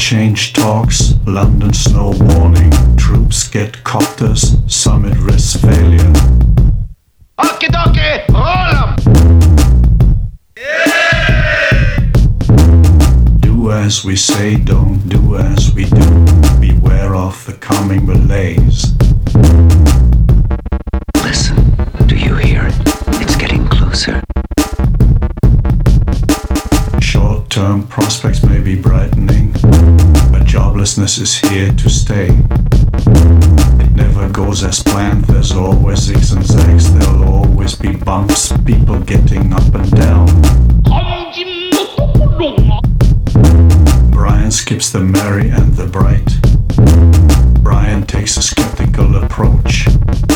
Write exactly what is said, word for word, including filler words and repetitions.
change talks, London snow warning. Troops get copters, summit risks failure. Okie dokie, roll 'em! Do as we say, don't do as we do. Beware of the coming malaise. Listen, do you hear it? It's getting closer. Short-term prospects may be brightening, but joblessness is here to stay. It never goes as planned, there's always zigs and zags, there'll always be bumps, people getting up and down. Brian skips the merry and the bright. Brian takes a skeptical approach.